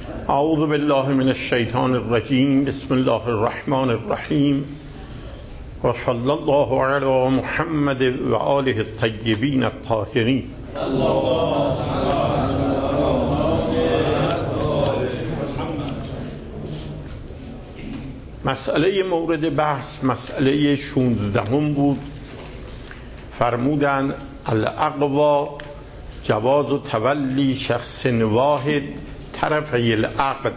اعوذ بالله من الشیطان الرجیم. بسم الله الرحمن الرحیم و صلی الله علی محمد و آله الطیبین الطاهرین. مسئله مورد بحث مسئله 16 بود. فرمودن الاقوا جواز و تولی شخص واحد طرفی العقد،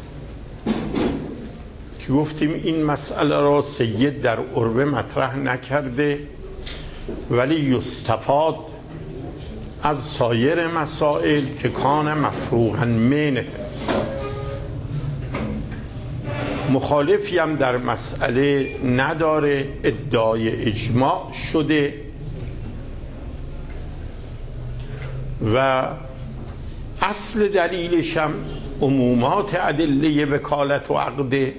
که گفتیم این مسئله را سید در عروه مطرح نکرده، ولی یستفاد از سایر مسائل که کان مفروغا منه. مخالفی هم در مسئله نداره، ادعای اجماع شده و اصل دلیلش هم عمومات ادله وکالت و عقده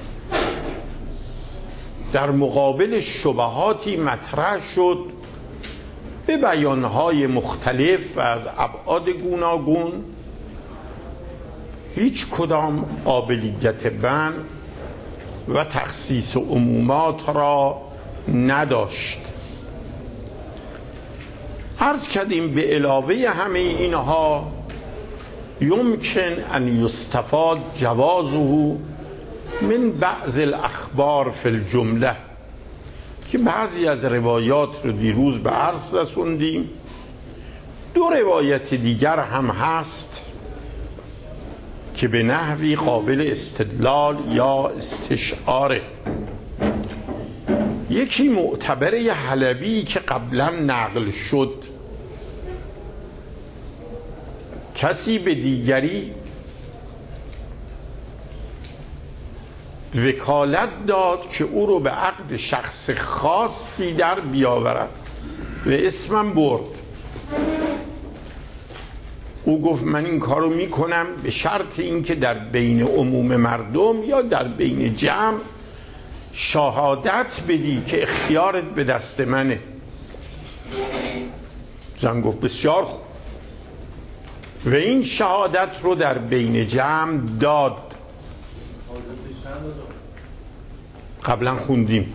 در مقابل شبهاتی مطرح شد به بیانهای مختلف و از ابعاد گوناگون، هیچ کدام قابلیت بیان و تخصیص عمومات را نداشت. عرض کردیم به علاوه همه اینها یمکن ان یستفاد جوازه من بعض الاخبار فی الجمله، که بعضی از روایات رو دیروز به عرض رسوندیم. دو روایت دیگر هم هست که به نحوی قابل استدلال یا استشعاره. یکی معتبره حلبی که قبلا نقل شد، کسی به دیگری وکالت داد که او رو به عقد شخص خاصی در بیاورد و اسمم برد. او گفت من این کارو میکنم به شرط اینکه در بین عموم مردم یا در بین جمع شهادت بدی که اختیارت به دست منه. زن گفت بسیار خوب و این شهادت رو در بین جمع داد. قبلا خوندیم.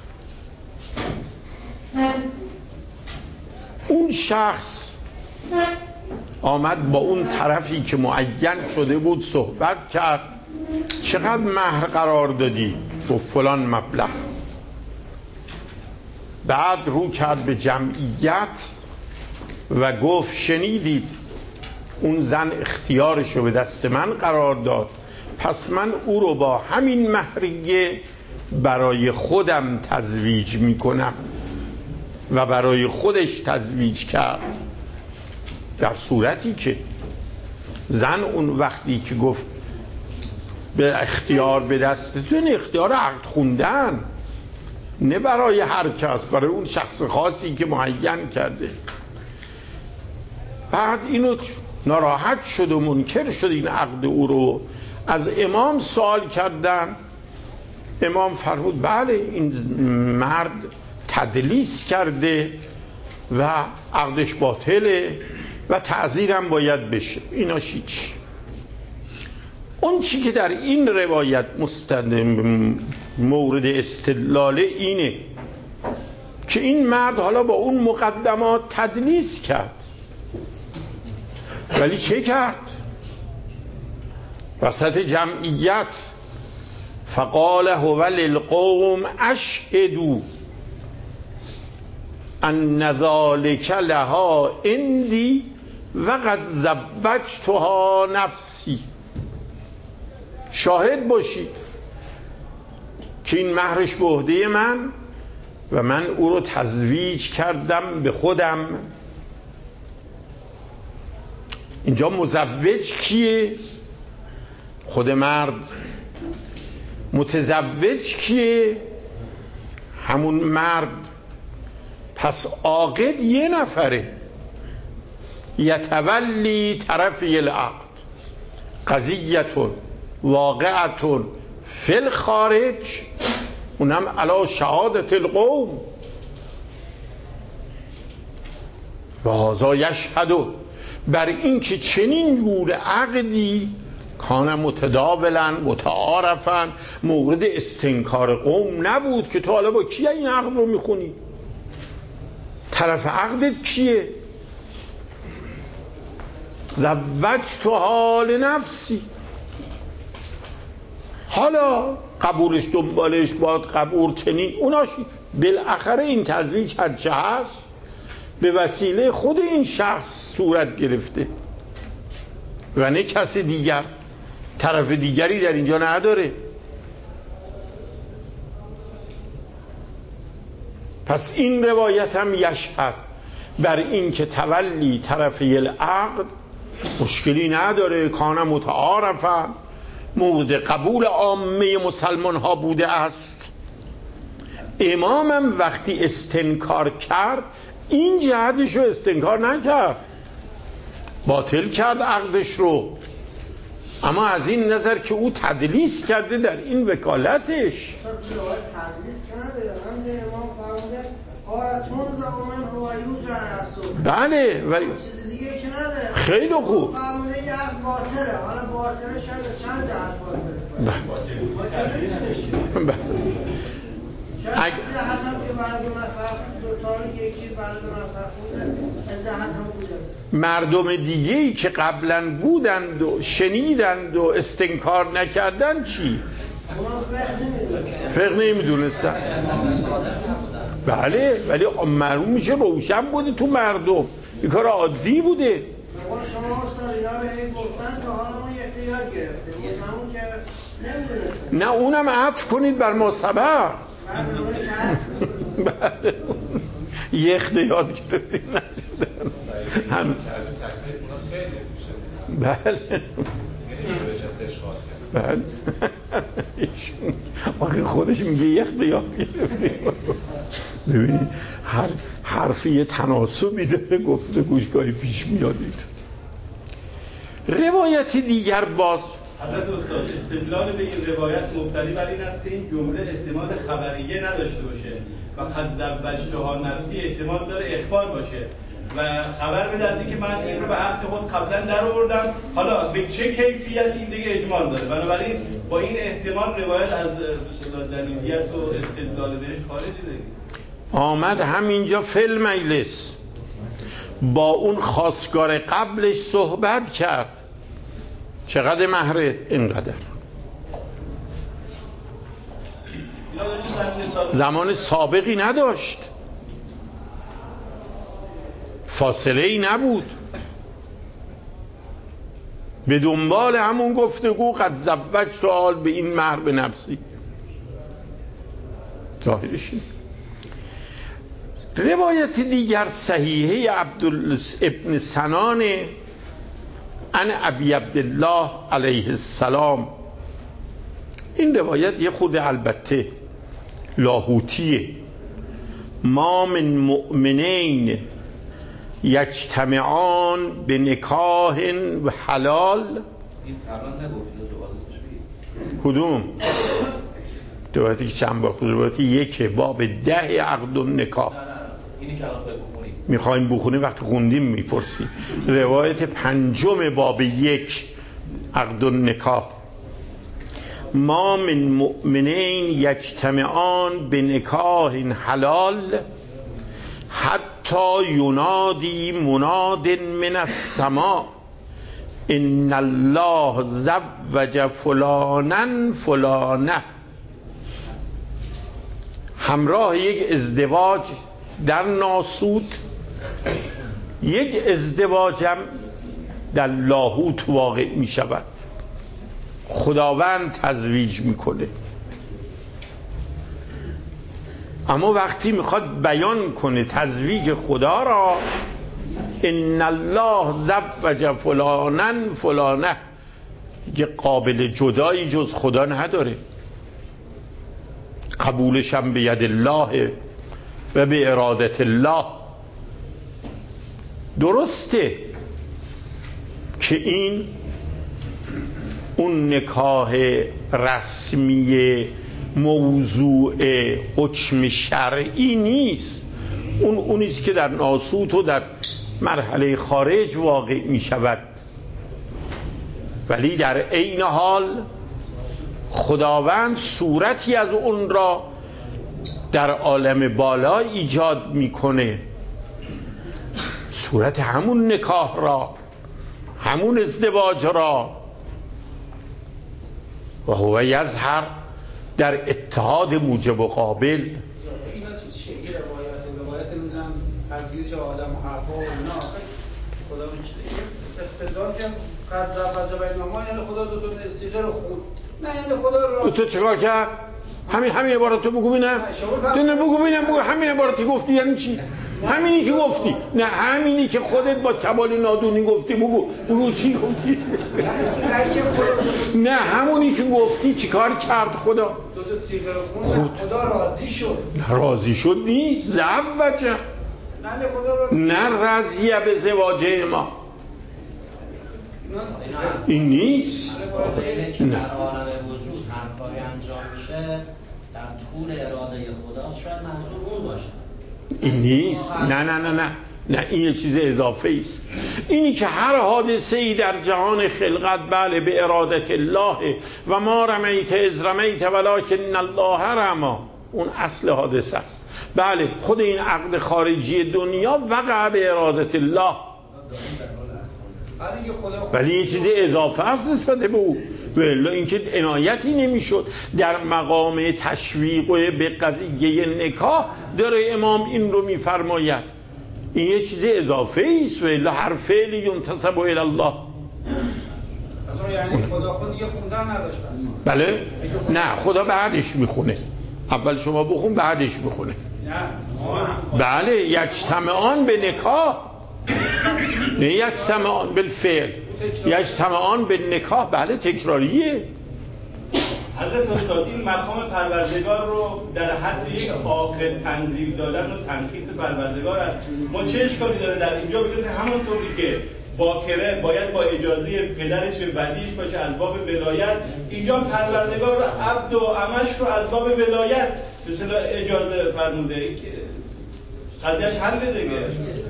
اون شخص آمد با اون طرفی که معین شده بود صحبت کرد. چقدر مهر قرار دادی؟ گفت فلان مبلغ. بعد رو کرد به جمعیت و گفت شنیدید اون زن اختیارشو به دست من قرار داد، پس من او رو با همین مهریه برای خودم تزویج میکنم. و برای خودش تزویج کرد، در صورتی که زن اون وقتی که گفت به اختیار به دستتون، اختیار عقد خوندن، نه برای هر کس، برای اون شخص خاصی که معین کرده. بعد اینو ناراحت شد و منکر شد این عقد او رو. از امام سوال کردن. امام فرمود بله این مرد تدلیس کرده و عقدش باطله و تعزیرم باید بشه. اینا هیچ. اون چی که در این روایت مورد استدلال اینه که این مرد حالا با اون مقدمات تدلیس کرد، ولی چه کرد؟ وسط جمعیت فقال هو للقوم اشهدوا ان ذلک لها عندی وقد زوجتها نفسی. شاهد باشید که این مهرش به عهده من و من او رو تزویج کردم به خودم. اینجا مزوج کیه؟ خود مرد. متزوج کیه؟ همون مرد. پس عاقد یه نفره، یتولی طرفی العقد، قضیتون واقعتون فی الخارج، اونم علی شهادت القوم. و هذا یشهد، بر این که چنین گونه عقدی کان متداولا متعارفا، مورد استنکار قوم نبود که تو حالا با کیه این عقد رو میخونی؟ طرف عقدت کیه؟ زوجت حال نفسی. حالا قبولش دنبالش باد قبول چنین اوناش بالاخره این تزویج هرچه هست به وسیله خود این شخص صورت گرفته و نه کسی دیگر، طرف دیگری در اینجا نداره. پس این روایت هم یشهد بر این که تولی طرفی العقد مشکلی نداره، کان متعارفا، مورد قبول عامه مسلمان ها بوده است. امامم وقتی استنکار کرد این جهتش رو استنکار نکرد، باطل کرد عقدش رو، اما از این نظر که او تدلیس کرده در این وکالتش. بله و خیلی خوب. مردم دیگه‌ای که قبلا بودند و شنیدند و استنکار نکردند چی؟ فقه نمیدونستن. بله ولی معلوم میشه روشن بوده تو مردم، این کار عادی بوده. نه اونم عطف کنید بر ما سبق. یه اخته یاد گرفتیم نشدن هنوز. بله بله آخه خودش میگه یه اخته یاد گرفتیم. ببینید هر حرفی یه تناسبی داره، گفته گوشگاهی پیش میادید. روایت دیگر باز حضرت استاد استدلال به این روایت مبتنی بر این است که این جمله احتمال خبریه نداشته باشه و قد زوجتها نفسی احتمال داره اخبار باشه و خبر بدهد که من این رو به عهد خود قبلا در آوردم، حالا به چه کیفیت این دیگه اجمال داره. بنابراین با این احتمال روایت از دلیلیت و استدلال بهش خارجی دیگه. آمد همینجا فل مجلس با اون خواستگار قبلش صحبت کرد، چقدر مهره؟ اینقدر. زمان سابقی نداشت، فاصله ای نبود، به دنبال همون گفتگو قد زوجت سوال به این مهر به نفسی ظاهرشی. روایت دیگر صحیحه عبدالله ابن سنان عن ابی عبدالله علیه السلام. این روایت یه خود البته لاهوتیه. ما من مؤمنین یجتمعان به نکاح و حلال. کدوم؟ روایتی که چند بار خود روایتی یکه باب 10 عقد و نکاح. میخوایم بخونیم وقتی خوندیم میپرسی. روایت 5 باب 1 عقد و نکاح. ما من مؤمنین یجتمعان به نکاح حلال حتی ینادی مناد من السماء ان الله زوج فلانا فلانه. همراه یک ازدواج در ناسوت، یک ازدواج هم در لاهوت واقع می شود. خداوند تزویج میکنه، اما وقتی میخواد بیان کنه تزویج خدا را، ان الله زوج فلانا فلانه، دیگه قابل جدایی جز خدا نداره. قبولش هم به ید الله و به ارادت الله. درسته که این اون نکاح رسمی موضوع حکم شرعی نیست، اونیست که در ناسوت و در مرحله خارج واقع می شود. ولی در عین حال خداوند صورتی از اون را در عالم بالا ایجاد میکنه، صورت همون نکاح را، همون ازدواج را، و هو یظهر در اتحاد موجب و قابل. اینا چیز چیه؟ یه روایت نمیدونم تصویر چه آدم و حرفا و اینا خدا استدلال که قد زفت بین ما، یعنی خدا دو تا سیغه رو خود، نه یعنی خدا را دو تا چیکار کرد؟ همین عبارتو بگو ببینم. بگو ببینم، بگو همین عبارتی گفتی یعنی چی؟ همینی که گفتی، نه همینی که خودت با کمال نادونی گفتی، بگو چی گفتی؟ نه همونی که گفتی چیکار کرد خدا؟ دو تا سیغه رو خود، خدا راضی شد. راضی شد نیست، زوجه. نه رضیه به زواجه ما، این نیست. که در عالم وجود هر کاری انجام میشه در طول اراده خدا، شاید منظور اون باشه. این نیست. نه این یه چیز اضافه است. اینی که هر حادثه ای در جهان خلقت بله به ارادت الله و ما رمیت اذ رمیت ولکن الله رما، اون اصل حادثه است. بله خود این عقد خارجی دنیا وقع به ارادت الله، ولی یه چیز اضافه است نسبت به او، ولی اینکه عنایتی نمیشد در مقام تشویق به قضیه نکاح داره امام این رو میفرماید. این یه چیز اضافه است، ولی هر فعل ینتسب الی الله. یعنی خدا خود دیگه خوندن نداشت بس. بله؟ نه خدا بعدش میخونه، اول شما بخون بعدش میخونه. بله یجتمعان به نکاح، نه یجتمعان بالفعل، یجتمعان به نکاح. بله تکراریه. حضرت استاد این مقام پروردگار رو در حد یک آخر تنزیل دادن و تنخیص پروردگار است. ما چه اشکالی داره در اینجا بگیم که همونطوری که باکره باید با اجازه پدرش و ولیش باشه از باب ولایت، اینجا پروردگار عبد و عمش رو از باب ولایت به اصطلاح اجازه فرموده که قضیهش حل دیگه.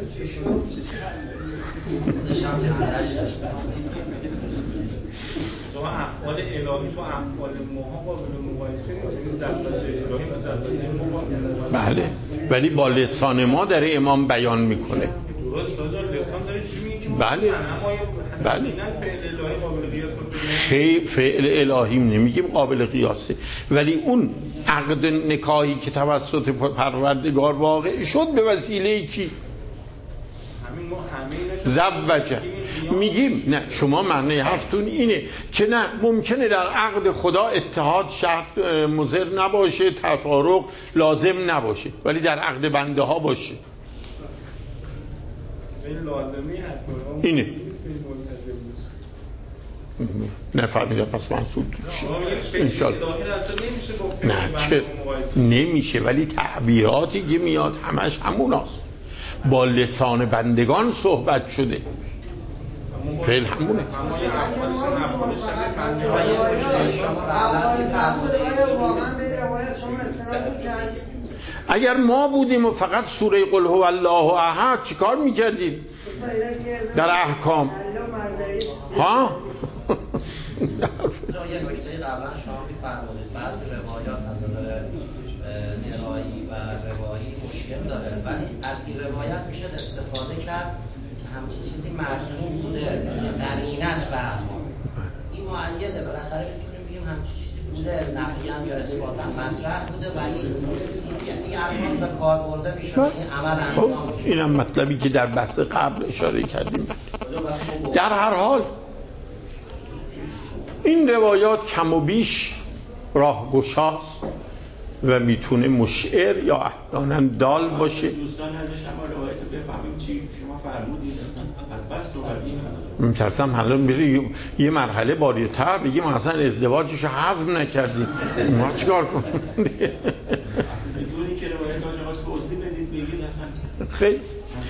شما افعال الهی و افعال ما قابل مقایسه نیست، یعنی زبط الهی و زبط ما. بله ولی با لسان ما داره امام بیان میکنه. درست لسان داره چی میگه؟ بله بله فعل الهی قابل قیاس خیلی فعل الهی نمیگیم قابل قیاسه، ولی اون عقد نکاحی که توسط پروردگار واقع شد به وسیله کی؟ زوجه. میگیم نه شما معنی حرفتون اینه که نه ممکنه در عقد خدا اتحاد شرط مضر نباشه، تفارق لازم نباشه، ولی در عقد بنده ها باشه. اینه نفهمیده پس منصور انشالله نه چه نمیشه، ولی تعبیراتی که میاد همش هموناست، با لسان بندگان صحبت شده، فعل همونه. اگر ما بودیم و فقط سوره قل هو الله احد چیکار میکردیم در احکام؟ ها؟ یه نکته قبلا شما می‌فرمودید بعضی روایات از نظر ارائه‌ای و روایی مشکل داره، ولی از این روایت میشه استفاده کرد که همچین چیزی مرسوم بوده، قرینه است به هر حال. این مؤیده، بالاخره میتونیم بگیم همچین چیزی بوده، نفیاً یا اثباتاً مطرح بوده و این الفاظ به کار برده میشه، این عمل انجام میشه. اینم مطلبی که در بحث قبل اشاره کردیم. در هر حال این روایات کم و بیش راهگشاست و میتونه مشعر یا احیانا دال باشه. دوستان ازش اما روایت بفهمیم چی شما فرمودید اصلا از بس صحبتی میترسم حالا بری یه مرحله باری‌تر بگیم اصلا ازدواجش رو هضم نکردیم، ما چیکار کنیم؟ اصلا بدونی که روایت آجاقاس توضیح بدید بگید اصلا خیلی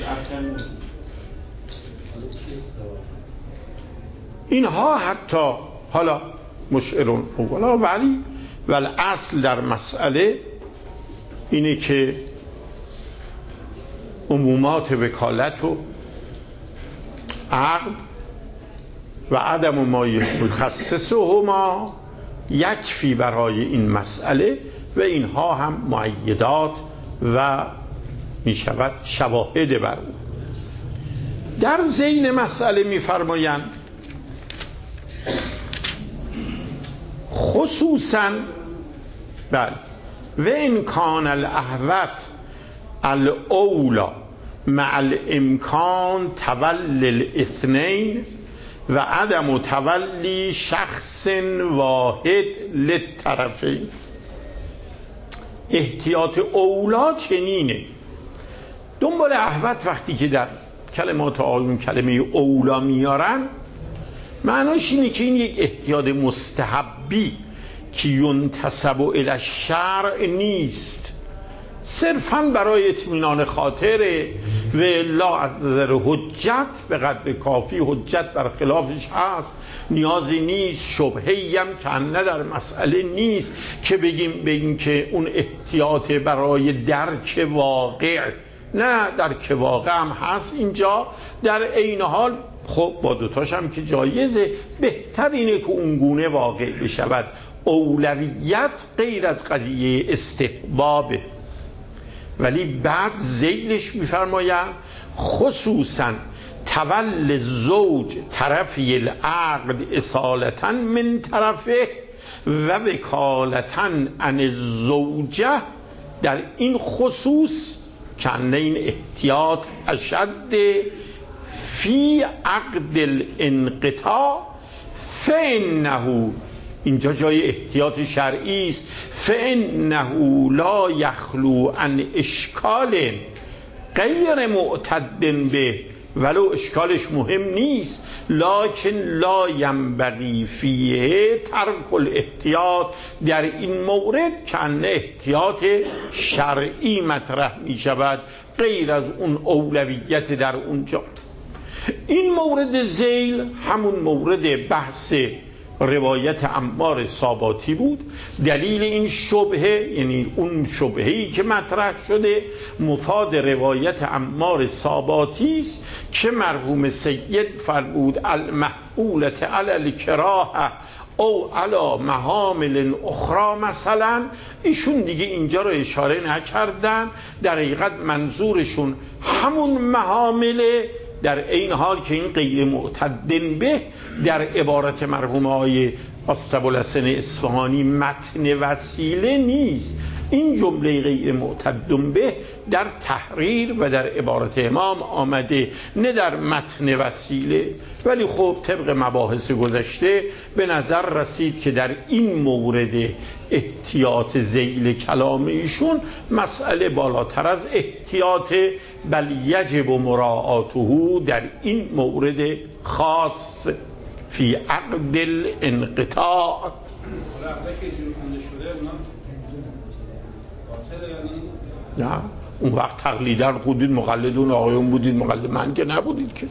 اینها حتی حالا مشعرون اولا، ولی اصل در مسئله اینه که عمومات وکالت و عقد و عدم ما یخصصهما یکفی برای این مسئله و اینها هم مؤیدات و می شود شواهد بر او. در ذیل مسئله می فرمایند خصوصا بله و این کان الاحوط الاولا مع الامکان تولی الاثنین و عدم تولی شخص واحد للطرفین. احتیاط اولا چنینه. دنبال احوط وقتی که در کلمات آیون کلمه اولا میارن معناش اینه که این یک احتیاط مستحبی که ینتسب الی الشرع نیست، صرفاً برای اطمینان خاطر و لا از نظر حجت به قدر کافی حجت بر خلافش هست، نیازی نیست، شبهه‌ای هم کنه در مسئله نیست که بگیم که اون احتیاط برای درک واقع، نه درک واقع هم هست اینجا. در عین حال خب با دوتاش هم که جایزه، بهتر اینه که اونگونه واقع بشود. اولویت غیر از قضیه استحبابه. ولی بعد ذیلش میفرمایند خصوصا تول زوج طرفی العقد اصالتا من طرفه و وکالتا عن الزوجه. در این خصوص چند این احتیاط اشد فی عقد الانقطاع فانه، اینجا جای احتیاط شرعی است، فانه لا یخلو عن اشکال غیر معتد به، ولو اشکالش مهم نیست، لکن لا ینبغی فیه ترک الاحتیاط. در این مورد کنه احتیاط شرعی مطرح می شود غیر از اون اولویت در اونجا. این مورد ذیل همون مورد بحث روایت عمار ساباتی بود. دلیل این شبهه، یعنی اون شبهه‌ای که مطرح شده، مفاد روایت عمار ساباتی است که مرحوم سید فرمود المحمولة علی الکراهه او علی محامل اخرى. مثلا ایشون دیگه اینجا رو اشاره نکردن، در حقیقت منظورشون همون محامله، در این حال که این غیر معتدن به در عبارت مرحوم آقای ابوالحسن اصفهانی متن وسیله نیست. این جمله غیر معتدن به در تحریر و در عبارت امام آمده، نه در متن وسیله. ولی خب طبق مباحث گذشته به نظر رسید که در این مورد احتیاط ذیل کلام ایشون مسئله بالاتر از احتیاط، بل یجب مراعاته در این مورد خاص فی عقد الانقطاع. نه اون وقت تقلیدن خودید مقلدون آقایون بودید، مقلد من که نبودید که.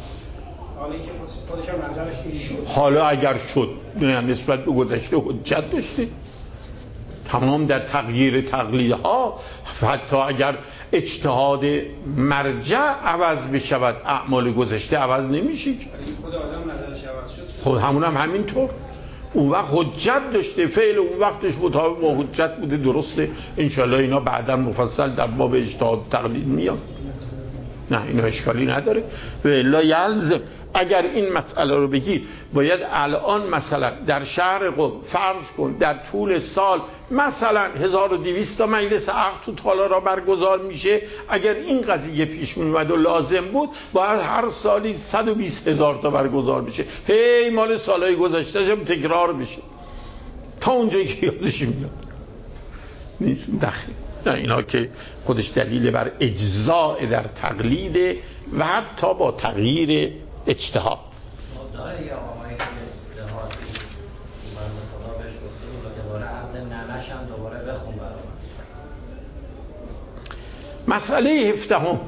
حالا اگر شد نسبت به گذشته حجت داشتید، تمام در تغییر تقلیدها، حتی اگر اجتهاد مرجع عوض بشود اعمال گذشته عوض نمیشه. خود آدم نظرش عوض شد، خود همونم همینطور. اون وقت حجت داشته، فعل اون وقتش مطابق با حجت بوده، درسته. انشالله اینا بعدا مفصل در باب اجتهاد تقلید میاد، نه اینا اشکالی نداره. و الا یلزم اگر این مسئله رو بگید باید الان مثلا در شهر قم فرض کن در طول سال مثلا 1200 تا مجلس عقد تو تالارا برگزار میشه، اگر این قضیه پیش میومد و لازم بود باید هر سالی 120,000 تا برگزار بشه، هی مال سالهای گذشته هم تکرار بشه تا اونجایی که یادش میاد. نیست دخیل. نه اینا که خودش دلیل بر اجزاء در تقلید و حتی با تغییر اجتهاد. داره یه آقایی که اجتهادی من خدا بهش گفته بود که دوباره عقد ننش هم دوباره بخون برای من. مسئله 17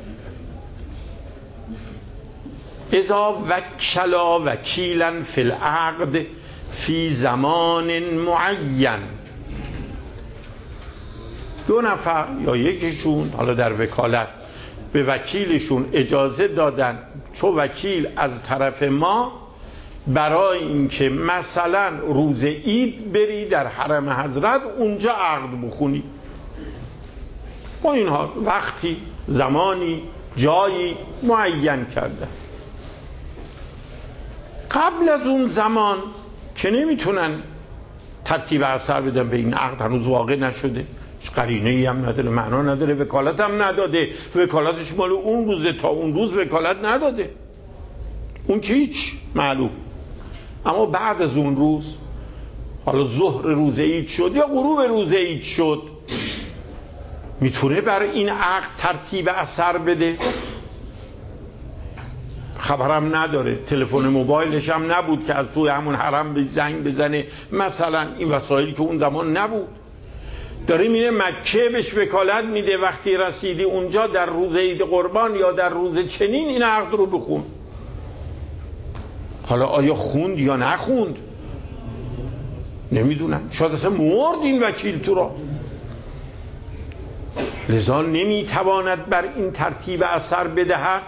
اذا وکلا وکیلا فی العقد فی زمان معین. دو نفر یا یکیشون حالا در وکالت به وکیلشون اجازه دادن، چون وکیل از طرف ما برای اینکه مثلا روز عید بری در حرم حضرت اونجا عقد بخونی. با اینها وقتی، زمانی، جایی معین کرده. قبل از اون زمان که نمیتونن ترتیب اثر بدن به این عقد، هنوز واقع نشده، قرینه ای هم نداره، معنا نداره، وکالت هم نداده، وکالتش مال اون روزه، تا اون روز وکالت نداده، اون که هیچ معلوم. اما بعد از اون روز، حالا ظهر روز عید شد یا غروب روز عید شد، میتونه بر این عقد ترتیب اثر بده. خبرم نداره، تلفن موبایلش هم نبود که از توی همون حرم به زنگ بزنه، مثلا این وسایلی که اون زمان نبود. داره میره مکه، بهش وکالت میده وقتی رسیدی اونجا در روز عید قربان یا در روز چنین این عقد رو بخون. حالا آیا خوند یا نخوند نمیدونم، شاید اصلا مرد این وکیل تو را، لذا نمیتواند بر این ترتیب اثر بدهد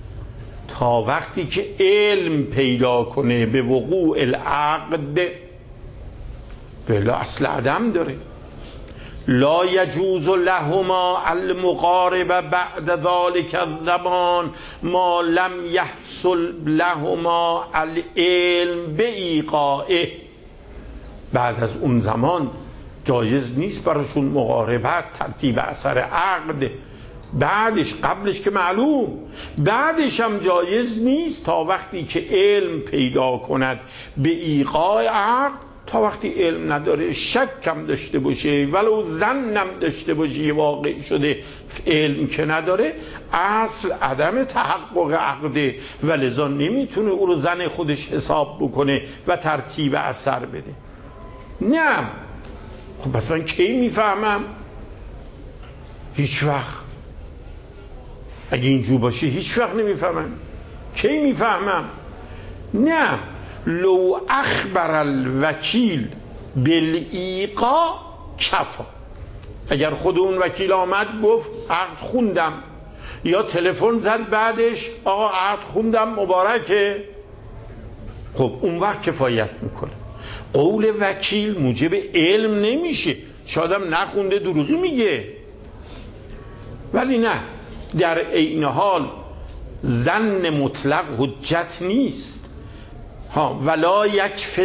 تا وقتی که علم پیدا کنه به وقوع العقد، بلا اصل عدم داره. لا یجوز لهما المقاربه بعد ذلك الزمان ما لم یحصل لهما العلم بایقاعه. بعد از اون زمان جایز نیست براشون مقاربت، ترتیب اثر عقد. بعدش، قبلش که معلوم، بعدش هم جایز نیست تا وقتی که علم پیدا کند به ایقاع عقد. تا وقتی علم نداره، شک کم داشته باشه، ولو ظنم داشته باشه واقع شده، علم که نداره، اصل عدم تحقق عقده و لذا نمیتونه او رو زن خودش حساب بکنه و ترتیب اثر بده. نه، خب پس من کی میفهمم؟ هیچ وقت. اگه اینجور باشه هیچ وقت نمیفهمم. کی میفهمم؟ نه، لو اخبر الوکیل بالایقاع کفا. اگر خود اون وکیل آمد گفت عقد خوندم، یا تلفن زد بعدش آقا عقد خوندم مبارکه، خب اون وقت کفایت میکنه. قول وکیل موجب علم نمیشه، شایدم نخونده دروغی میگه، ولی نه، در عین حال ظن مطلق حجت نیست. ولا یکفی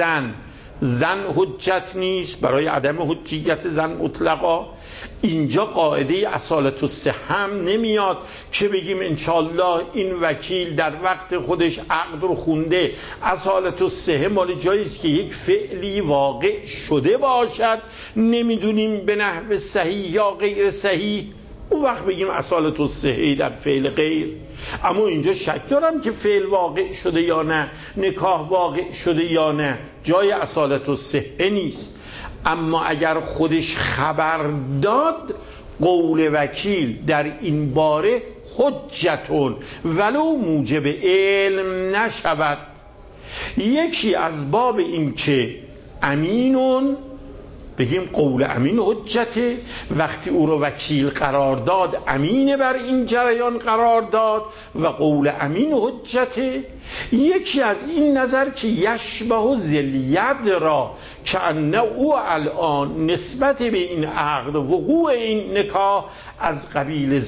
زن حجت نیست برای عدم حجیت زن مطلقا. اینجا قاعده اصالت الصحه هم نمیاد که بگیم انشالله این وکیل در وقت خودش عقد رو خونده. اصالت الصحه مال جاییست که یک فعلی واقع شده باشد، نمیدونیم به نحو صحیح یا غیر صحیح، اون وقت بگیم اصالت الصحه در فعل غیر. اما اینجا شک دارم که فعل واقع شده یا نه، نکاح واقع شده یا نه، جای اصالت الصحه نیست. اما اگر خودش خبر داد، قول وکیل در این باره حجتون ولو موجب علم نشود. یکی از باب این که امینون، بگیم قول امین حجته، وقتی او رو وکیل قرار داد امینه بر این جریان قرار داد و قول امین حجته. یکی از این نظر که یشبه ذلید را که انه او الان نسبت به این عقد وقوع این نکاح از قبیل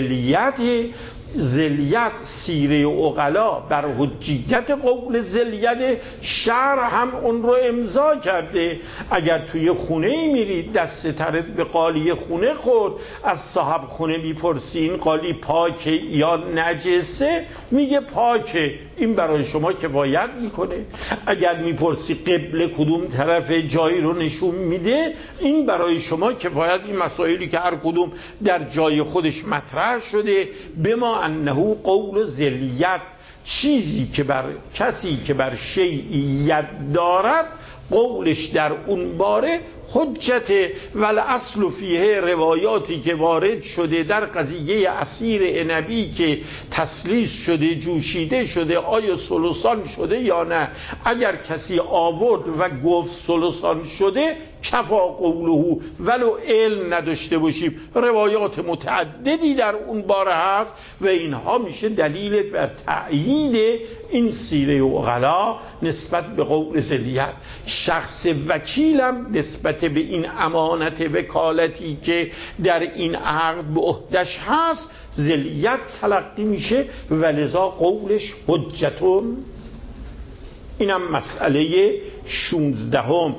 ذلیت سیره عقلا بر حجیت قول ذلیت شرع هم اون رو امضا کرده. اگر توی خونه میرید دست ترت به قالی خونه خورد، از صاحب خونه میپرسی این قالی پاکه یا نجسه، میگه پاکه، این برای شما کفایت میکنه. اگر میپرسی قبله کدوم طرف جایی رو نشون میده، این برای شما کفایت. این مسائلی که هر کدوم در جای خودش مطرح شده، به ما انه قول ذلیت، چیزی که بر کسی که بر شیعیت دارد قولش در اون باره حجت والاصل فیه روایاتی که وارد شده در قضیه عصیر عنبی که تسلیس شده جوشیده شده آیا ثلثان شده یا نه، اگر کسی آورد و گفت ثلثان شده کفا قوله ولو علم نداشته باشیم. روایات متعددی در اون باره هست و اینها میشه دلیل بر تأیید این سیره عقلا نسبت به قول ذلیت. شخص وکیلم نسبت به این امانت وکالتی که در این عقد به عهدش هست ذلیت تلقی میشه و لذا قولش حجتون. اینم مسئله 16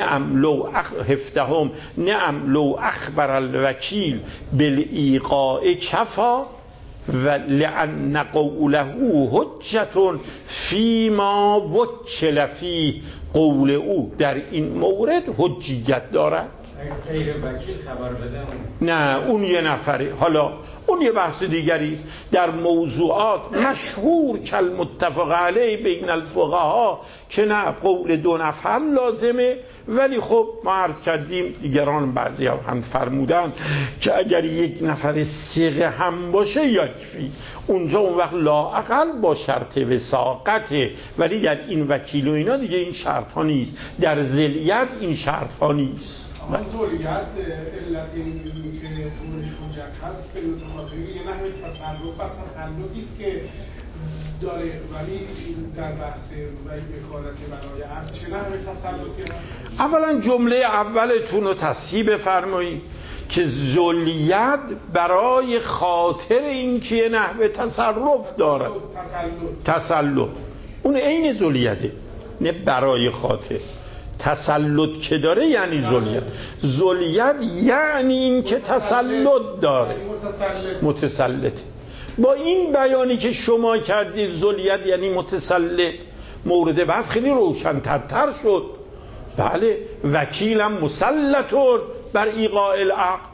نعم لو اخبر الوکیل بالایقاع کفا و لأن قوله حجتون فیما وکل فیه، قول او در این مورد حجیت دارد. غیر وکیل خبر بده نه اون یه نفره، حالا اون یه بحث دیگری است. در موضوعات مشهور کل متفق علیه بین الفقها که نه قول دو نفر لازمه، ولی خب ما عرض کردیم دیگران بعضی هم فرمودن که اگر یک نفر ثقه هم باشه یکفی، اونجا اون وقت لااقل با شرط وثاقته، ولی در این وکیل و اینا دیگه این شرط ها نیست، در ذلیت این شرط ها نیست. اما ذلیت علت این که قولش حجت هست به خاطر یه نحوه تصرف و تسلطی است که داره، ولی در بحث وکالت برای عقد چه نحوه تسلطی هست؟ اولا جمله اولتون رو تصحیح بفرمایید که ذلیت برای خاطر این که نحوه تصرف دارد، تسلط اون عین ذلیته، نه برای خاطر. تسلط که داره یعنی ذلیت. ذلیت یعنی این که تسلط داره، متسلط. با این بیانی که شما کردید ذلیت یعنی متسلط، مورد بحث خیلی روشن‌تر شد. بله وکیلم مسلطون بر ایقاع العقد،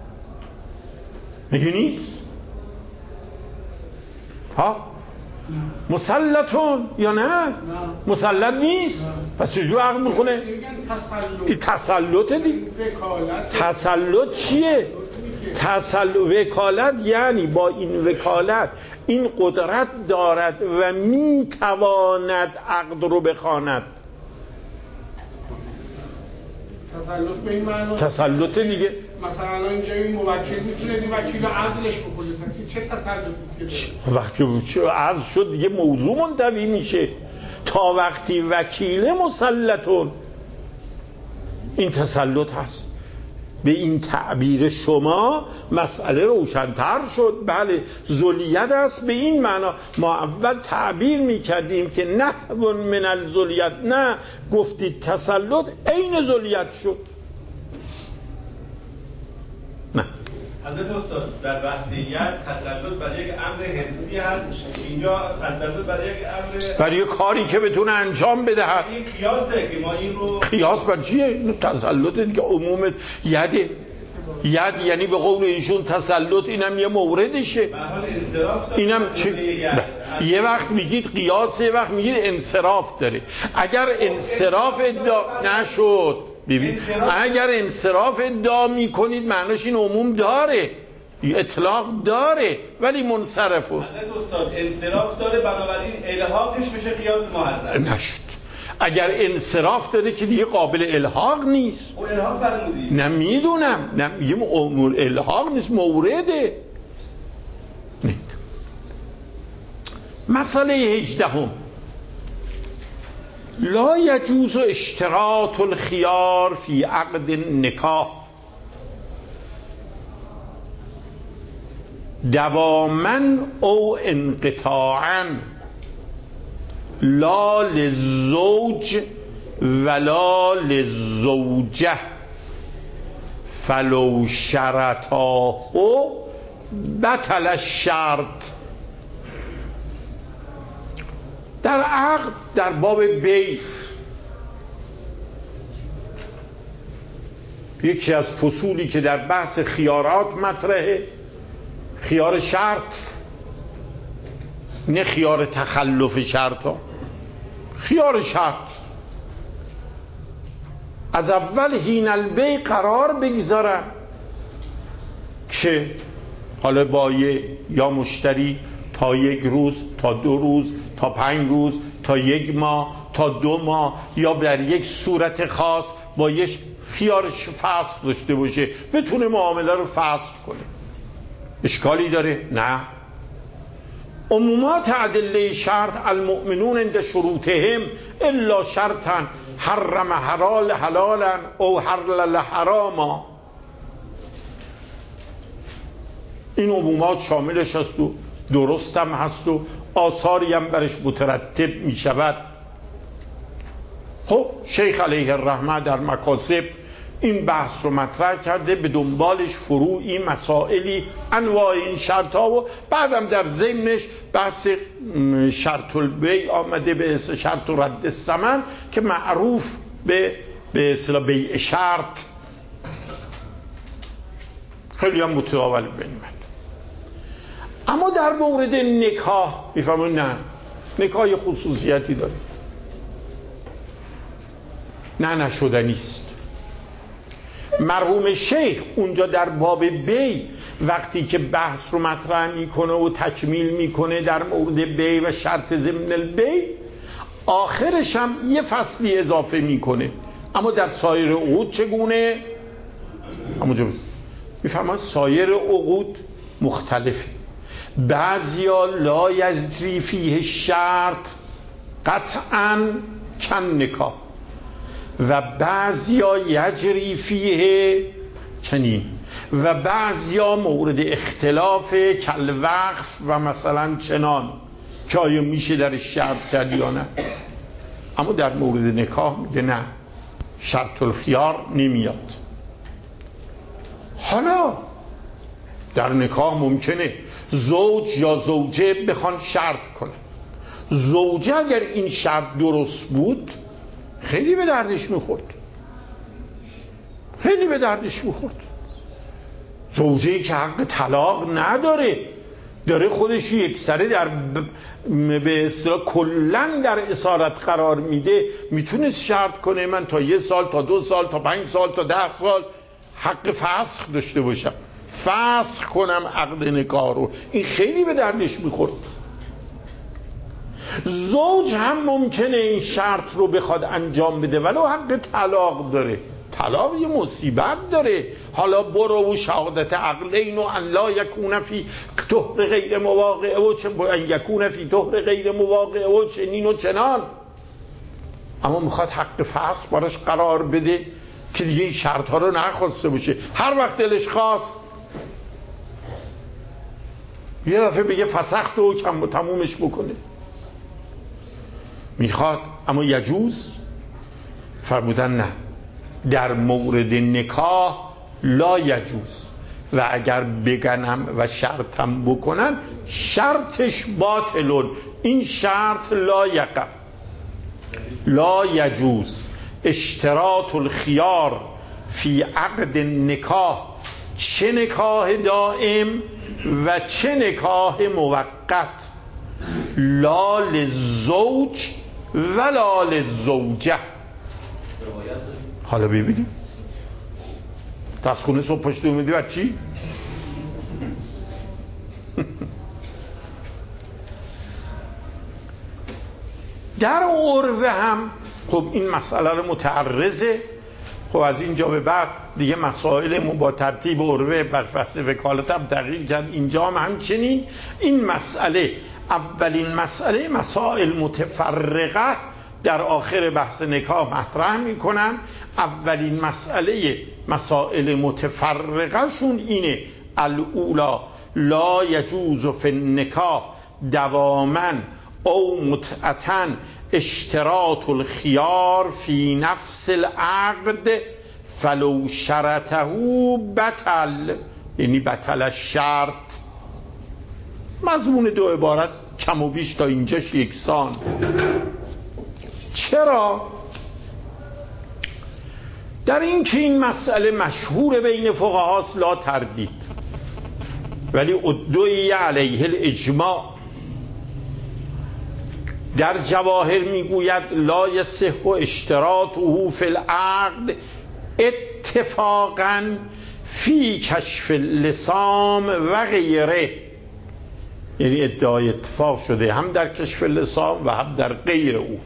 میگه نیست؟ ها مسلطون یا نه؟ مسلط نیست. پس چجور عقد میخونه؟ این تسلط دیگه. تسلط چیه؟ وکالت یعنی با این وکالت این قدرت دارد و میتواند عقد رو بخواند. تسلط به این معنی تسلط دیگه. مثلا اینجا این موکل میتونه این وکیل رو عزلش بکنه، چه تسلطی است که وقتی عزل شد دیگه موضوع منتوی میشه. تا وقتی وکیل مسلطون این تسلط هست. به این تعبیر شما مسئله روشن‌تر شد. بله ذلیت است به این معنا. ما اول تعبیر میکردیم که نحو من الذلیت، نه گفتید تسلط عین ذلیت شد. نه حضرت استاد در بحثیت تسلط برای یک امر حسی هست، اینجا تسلط برای یک امر برای کاری که بتونه انجام بدهد. این قیاسه که ما این رو قیاس بر چیه؟ تسلط دیگه عموم یده. ید یعنی به قول ایشون تسلط اینم یه موردشه. به حال انصراف داره. اینم یه وقت میگید قیاس، یه وقت میگید انصراف داره. اگر انصراف ادعا نشد، ببین اگر انصراف ادعا میکنید معناش این عموم داره، اطلاق داره ولی منصرفه. حضرت استاد انصراف داره بنابراین الحاقش بشه قیاس محرم نشد. اگر انصراف داره که دیگه قابل الحاق نیست. او الحاق فرمودی؟ نمیدونم، نمیگم امور الحاق نیست، مورده. مسئله 18 لا یجوز اشتراط الخیار فی عقد نکاح دواما او انقطاعا لا للزوج ولا للزوجه فلو شرطاه بطل الشرط. در عقد در باب بیع یکی از فصولی که در بحث خیارات مطرحه خیار شرط، نه خیار تخلف شرط ها، خیار شرط. از اول حین البیع قرار بگذارن که حالا بایع یا مشتری تا 1 روز، تا 2 روز، تا 5 روز، تا 1 ماه، تا 2 ماه، یا در یک صورت خاص با یک خیارش فصل داشته باشه، بتونه معامله رو فصل کنه. اشکالی داره؟ نه. عمومات ادله شرط المؤمنون عند شروطهم الا شرطا حرم حلالا او حلل حراما. این عمومات شاملش هست و درست هم هست و آثاری هم برش مترتب می شود. خب شیخ علیه الرحمه در مکاسب این بحث رو مطرح کرده، به دنبالش فروعی، مسائلی، انواع این شرط ها و بعدم در ضمنش بحث شرط البیع آمده به اسم شرط رد الثمن که معروف به اصطلاح بیع شرط، خیلی هم متداول بینید. اما در مورد نکاح میفهمون نه، نکاح خصوصیتی داره، نه نشدنیست. مرحوم شیخ اونجا در باب بیع وقتی که بحث رو مطرح میکنه و تکمیل میکنه در مورد بیع و شرط ضمن البیع، آخرش هم یه فصلی اضافه میکنه. اما در سایر عقود چگونه؟ همونجا میفرماید سایر عقود مختلفه. بعضیا لا یجری فیه شرط قطعا چند نکاح و بعضیا یجری فیه چنین و بعضیا مورد اختلاف کل وقف و مثلا چنان که آیا میشه در شرط کرد یا نه. اما در مورد نکاح میگه نه، شرط الخیار نمیاد. حالا در نکاح ممکنه زوج یا زوجه بخوان شرط کنه. زوجه اگر این شرط درست بود خیلی به دردش میخورد، خیلی به دردش میخورد. زوجه‌ای که حق طلاق نداره، داره خودش یکسره در به اصطلاح کلن در اسارت قرار میده، میتونست شرط کنه من تا 1 سال، تا 2 سال، تا 5 سال، تا 10 سال حق فسخ داشته باشم، فسخ کنم عقد نکاح رو. این خیلی به دردش میخورد. زوج هم ممکنه این شرط رو بخواد انجام بده ولو حق طلاق داره، طلاق یه مصیبت داره. حالا برو و شهادت عقلین و ان لا یکون فی طهر غیر مواقع و ان یکون فی طهر غیر مواقع و چنین و چنان. اما میخواد حق فسخ براش قرار بده که دیگه این شرط ها رو نخواسته باشه، هر وقت دلش خواست یه دفعه بگه فسخت و کم تمومش بکنه. میخواد اما یجوز فرمودن نه، در مورد نکاح لا یجوز و اگر بگنم و شرطم بکنن شرطش باطلون. این شرط لا یقع، لا یجوز اشتراط الخیار فی عقد نکاح، چه نکاح دائم و چه نکاح موقت، لا للزوج ولا للزوجه. حالا ببینیم دستخونه صبح پشت اومدی بر چی؟ در عرف هم خب این مسئله رو متعرضه. خب از اینجا به بعد دیگه مسائل با ترتیب عرفه بر فصل وکالت هم تغییر کرد. اینجا هم همچنین این مسئله، اولین مسئله مسائل متفرقه در آخر بحث نکاح مطرح میکنن. اولین مسئله مسائل متفرقه شون اینه: الاولا لا یجوز فی النکاح دواما او متعتا اشتراط الخیار فی نفس العقد فلو شرطه بطل، یعنی بطل الشرط. مضمون دو عبارت کم و بیش تا اینجاش یکسان. چرا؟ در این که این مسئله مشهور بین فقهاست لا تردید، ولی ادعی علیه الاجماع. در جواهر میگوید لا یصح اشتراطه فی العقد اتفاقا فی کشف اللسام و غیره، یعنی ادعای اتفاق شده هم در کشف اللسام و هم در غیر او.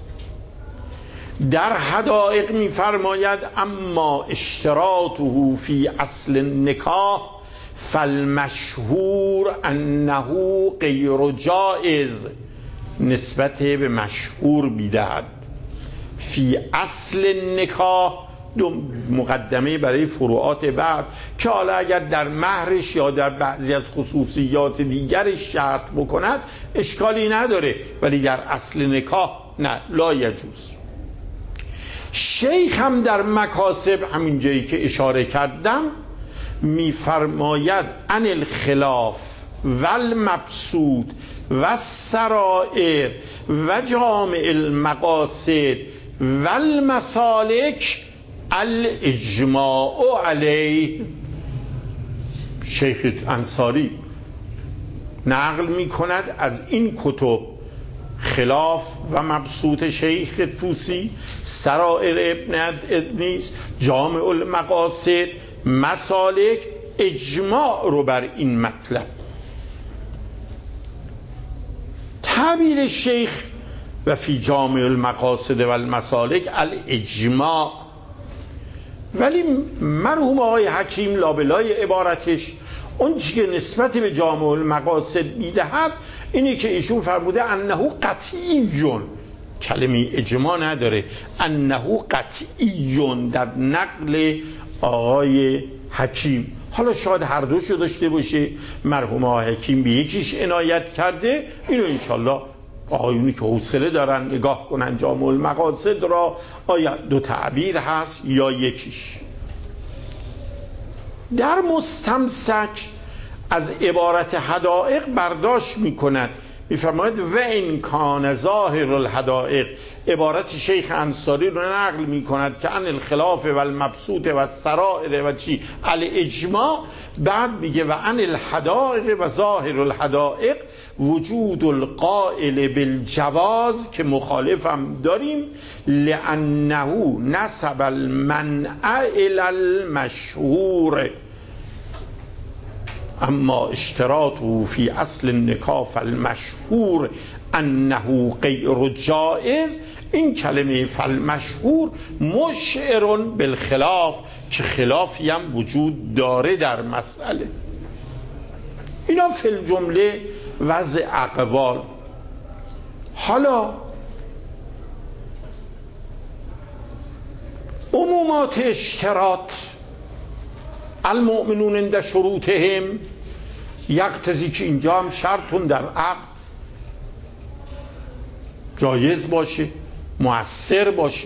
در حدائق میفرماید اما اشتراطه فی اصل النکاح فالمشهور انه غیر جائز، نسبت به مشهور بیدهد. فی اصل نکاح دو مقدمه برای فروعات بعد که حالا اگر در مهرش یا در بعضی از خصوصیات دیگرش شرط بکند اشکالی نداره، ولی در اصل نکاح نه، لا یجوز. شیخ هم در مکاسب همین جایی که اشاره کردم میفرماید ان الخلاف و المبسوط و السرائر و جامع المقاصد و المسالک الاجماع علیه. شیخ انصاری نقل می کند از این کتب خلاف و مبسوط شیخ طوسی، سرائر ابن ادنیس، جامع المقاصد، مسالک، اجماع رو بر این مطلب. تعبیر شیخ و فی جامع المقاصد و المسالک الاجماع، ولی مرحوم آقای حکیم لابلای عبارتش اون چی که نسبت به جامع المقاصد میدهد اینه که ایشون فرموده انه قطعیون، کلمه اجماع نداره، انه قطعیون در نقل آقای حکیم. حالا شاید هر دوشو داشته باشه، مرحوم آقای حکیم به یکیش عنایت کرده، اینو انشالله آقایونی که حوصله دارن نگاه کنن جامع المقاصد را، آیا دو تعبیر هست یا یکیش. در مستمسک از عبارت حدائق برداشت می کند، می فرماید و این کان ظاهر الحدائق، عبارت شیخ انصاری رو نقل می کند که ان الخلاف و المبسوط و السرائر و چی الاجماع، بعد میگه و ان الحدائق و ظاهر الحدائق وجود القائل بالجواز، که مخالفم داریم، لانه نسب المنع الی المشهور، اما اشتراطه فی اصل النکاح فالمشهور انه غیر جائز، این کلمه فالمشهور مشعر بالخلاف، که خلافی هم وجود داره در مسئله. اینا فی الجمله وضع اقوال. حالا عمومات اشتراط، المؤمنون عند شروطهم، یقتضی که اینجا هم شرطون در عقد جایز باشه، مؤثر باشه.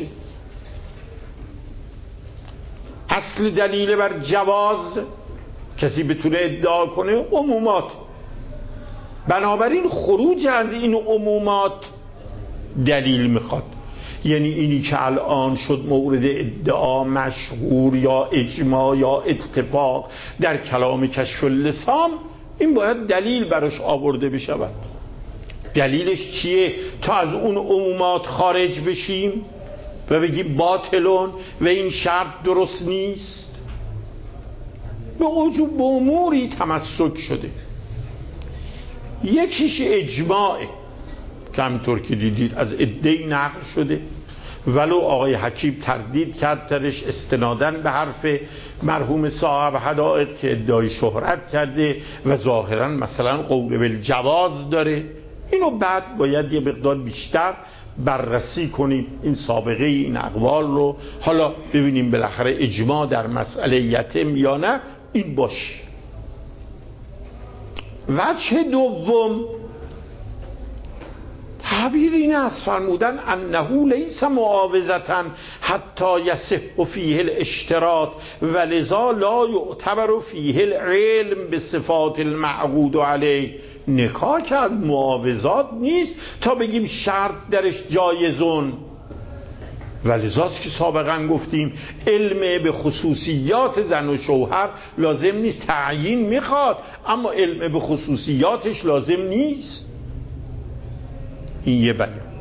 اصل دلیل بر جواز کسی بتونه ادعا کنه عمومات، بنابراین خروج از این عمومات دلیل میخواد. یعنی اینی که الان شد مورد ادعا مشهور یا اجماع یا اتفاق در کلام کشف اللسام، این باید دلیل براش آورده بشود. دلیلش چیه؟ تا از اون عمومات خارج بشیم و بگیم باطلون و این شرط درست نیست. به اموری تمسک شده، یکیش اجماعه که همینطور که دیدید از عده‌ای نقل شده، ولو آقای حکیم تردید کرد درش استنادن به حرف مرحوم صاحب حدائق که ادعای شهرت کرده و ظاهرا مثلا قول بالجواز داره. اینو بعد باید یه مقدار بیشتر بررسی کنیم این سابقه این اقوال رو، حالا ببینیم بالاخره اجماع در مسئله یتم یا نه. این باش. وجه دوم تعبیر این است فرمودن انه لیس معاوضة حتی یصح فیه الاشتراط ولذا لا یعتبر فیه العلم بصفات المعقود علیه. نکاح که از معاوضات نیست تا بگیم شرط درش جایزون، ولذاست که سابقا گفتیم علم به خصوصیات زن و شوهر لازم نیست، تعیین میخواد، اما علم به خصوصیاتش لازم نیست. این یه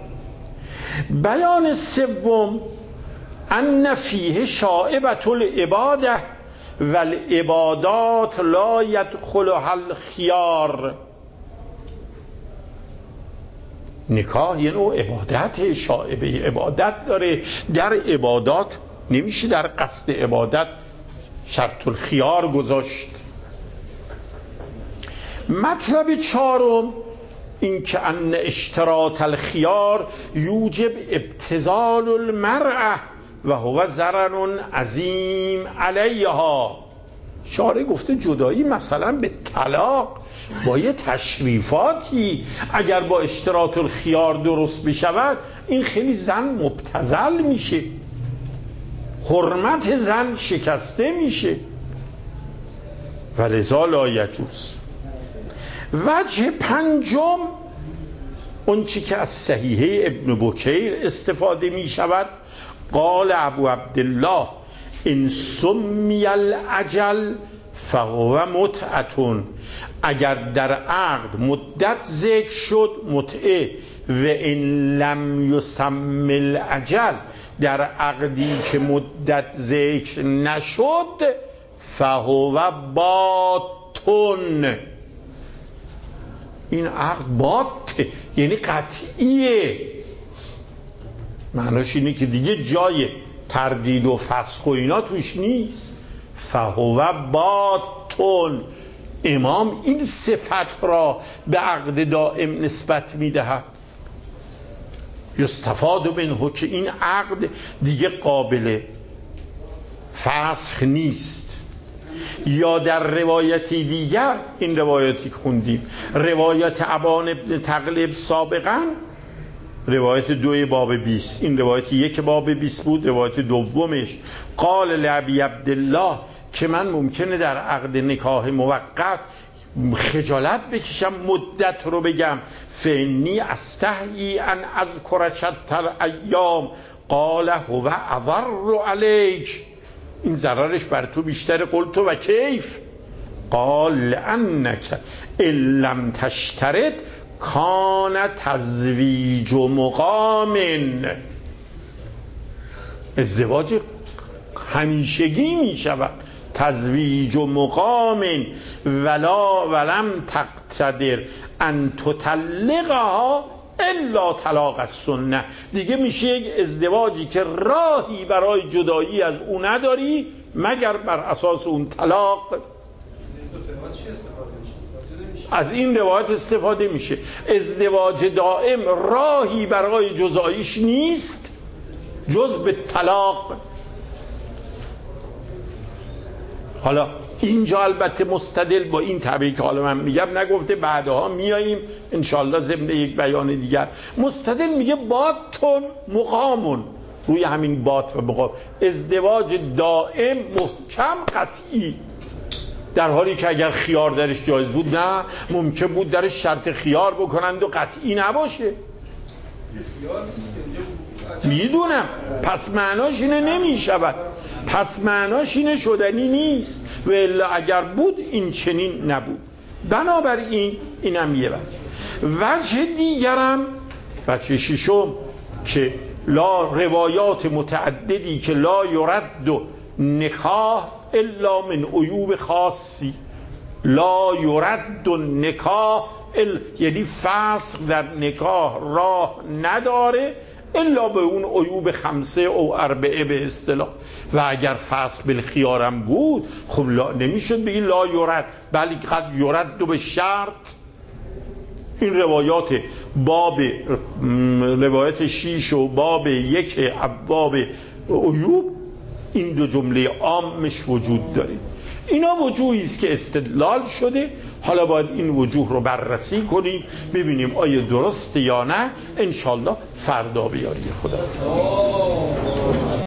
بیان سوم ان فیه شائبة العباده والعبادات لا يدخلها الخيار. نکاح یه نوع عبادت، شائبه عبادت داره، در عبادات نمیشه در قصد عبادت شرط الخیار گذاشت. مطلب چهارم این که ان اشتراط الخیار یوجب ابتذال المرأة و هو ضرر عظیم علیها. شارع گفته جدایی مثلا به طلاق با یه تشریفاتی اگر با اشتراط الخیار درست بشود این خیلی زن مبتذل میشه، حرمت زن شکسته میشه و لذا لا یجوز. وجه پنجم اون چی که از صحیحه ابن بکیر استفاده می شود، قال ابو عبدالله ان سمی الاجل فهو متعة. اگر در عقد مدت ذکر شد متعه، و ان لم یسم الاجل در عقدی که مدت ذکر نشد فهو باطن. این عقد باطه یعنی قطعیه، معناش اینه که دیگه جای تردید و فسخ و اینا توش نیست. فهو باطن. امام این صفت را به عقد دائم نسبت میدهد. یستفاد منه که این عقد دیگه قابل فسخ نیست. یا در روایتی دیگر، این روایتی که خوندیم روایت ابان ابن تغلب سابقا، روایت 2 باب 20، این روایت 1 باب 20 بود. روایت دومش قال لابی عبدالله که من ممکنه در عقد نکاح موقت خجالت بکشم مدت رو بگم، فانی استحیی ان اذکر شطر ایام، قال هو اضر علیک. این ضررش بر تو بیشتر. قلت و کیف؟ قال لانک ان لم تشترط کان تزویج مقام. ازدواج همیشگی می شود، تزویج مقام، ولم تقتدر ان تطلقها الا طلاق السنه. دیگه میشه یک ازدواجی که راهی برای جدایی از اون نداری مگر بر اساس اون طلاق. از این روایت استفاده میشه. ازدواج دائم راهی برای جداییش نیست جز به طلاق. حالا اینجا البته مستدل با این تعبیری که حالا من میگم نگفته، بعدها میاییم انشالله ضمن یک بیان دیگر. مستدل میگه باطن مقامون، روی همین باط و مقام ازدواج دائم محکم قطعی، در حالی که اگر خیار درش جایز بود نه ممکن بود درش شرط خیار بکنند و قطعی نباشه. میدونم، پس معناش اینه نمیشود، پس معناش اینه شدنی نیست، و الا اگر بود این چنین نبود. بنابراین اینم یه وجه دیگرم، وجه ششم که روایات متعددی که لا یرد نکاح الا من عیوب خاصی، لا یرد نکاح یعنی فسخ در نکاح راه نداره الا به اون عیوب 5 او 4 به اصطلاح. و اگر فسخ بالخیارم بود خب نمیشد بگی لا یرد، بلکه قد یرد به شرط. این روایات باب روایت 6 و باب 1 ابواب عیوب این دو جمله عامش وجود داره. اینا وجوهی است که استدلال شده. حالا باید این وجوه رو بررسی کنیم ببینیم آیا درسته یا نه. انشالله فردا به یاری خدا.